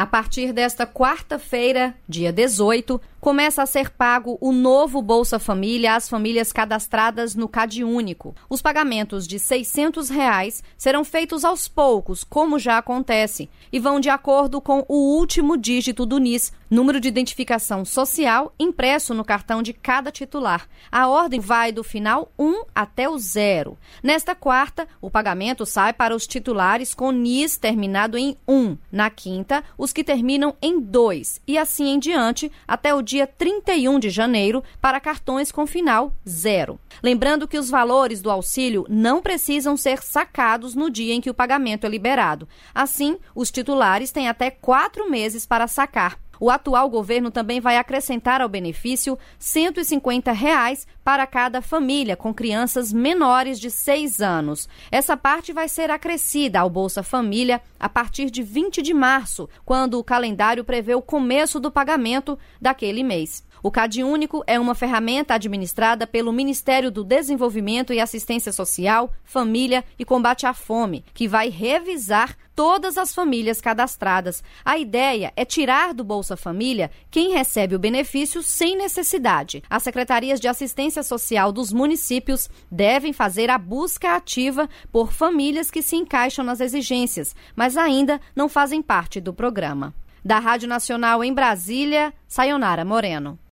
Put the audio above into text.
A partir desta quarta-feira, dia 18, começa a ser pago o novo Bolsa Família às famílias cadastradas no CadÚnico. Os pagamentos de R$ 600 serão feitos aos poucos, como já acontece, e vão de acordo com o último dígito do NIS, número de identificação social, impresso no cartão de cada titular. A ordem vai do final 1 até o 0. Nesta quarta, o pagamento sai para os titulares com NIS terminado em 1. Na quinta, os que terminam em 2 e assim em diante até o dia 31 de janeiro para cartões com final 0. Lembrando que os valores do auxílio não precisam ser sacados no dia em que o pagamento é liberado. Assim, os titulares têm até 4 meses para sacar. O atual governo também vai acrescentar ao benefício R$ 150 para cada família com crianças menores de 6 anos. Essa parte vai ser acrescida ao Bolsa Família a partir de 20 de março, quando o calendário prevê o começo do pagamento daquele mês. O CadÚnico é uma ferramenta administrada pelo Ministério do Desenvolvimento e Assistência Social, Família e Combate à Fome, que vai revisar todas as famílias cadastradas. A ideia é tirar do Bolsa Família quem recebe o benefício sem necessidade. As secretarias de assistência social dos municípios devem fazer a busca ativa por famílias que se encaixam nas exigências, mas ainda não fazem parte do programa. Da Rádio Nacional em Brasília, Sayonara Moreno.